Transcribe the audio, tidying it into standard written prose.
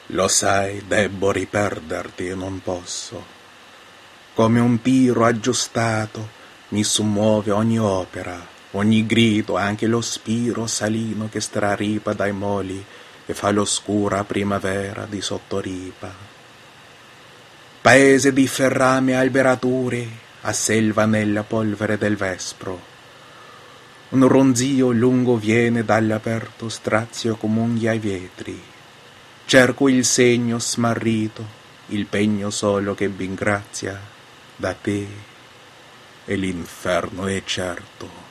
Lo sai, debbo riperderti e non posso. Come un tiro aggiustato mi sommuove ogni opera, ogni grido, anche lo spiro salino che straripa dai moli e fa l'oscura primavera di sottoripa. Paese di ferrame e alberature, a selva nella polvere del vespro. Un ronzio lungo viene dall'aperto strazio come unghie ai vetri. Cerco il segno smarrito, il pegno solo che v'ingrazia da te, e l'inferno è certo.